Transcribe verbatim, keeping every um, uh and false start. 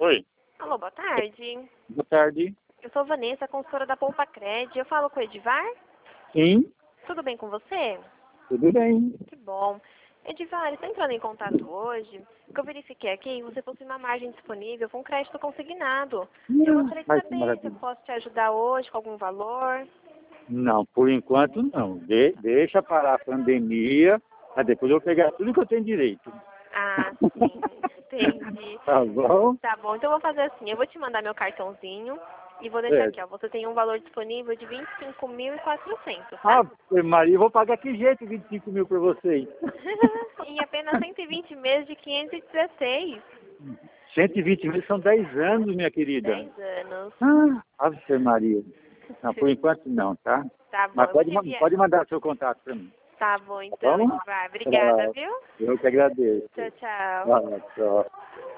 Oi, Alô, boa tarde. boa tarde. Eu sou Vanessa, consultora da Poupa Cred. Eu falo com o Edivar? Sim, Tudo bem com você? tudo bem. Que bom. Edivar, está entrando em contato hoje, porque eu verifiquei aqui que você possui uma margem disponível com crédito consignado. E eu gostaria de Ai, que saber se eu maravilha. posso te ajudar hoje com algum valor. Não, por enquanto não. De- deixa parar a pandemia, aí depois eu vou pegar tudo que eu tenho direito. Ah, sim, entendi. Tá bom? Tá bom, então eu vou fazer assim, eu vou te mandar meu cartãozinho e vou deixar aqui, Certo. ó. Você tem um valor disponível de vinte e cinco mil e quatrocentos, tá? Ah, Maria, eu vou pagar que jeito vinte e cinco mil para vocês? Em apenas cento e vinte meses de quinhentos e dezesseis. cento e vinte mil são dez anos, minha querida. dez anos. Ah, Ave Maria. Não, por enquanto não, tá? Tá bom, Mas eu vou pode, te ma- enviar. pode mandar seu contato para mim. Tá bom, Tá então, bom? Edivar. Obrigada, viu? Eu que agradeço. Tchau, tchau. Ah, tchau.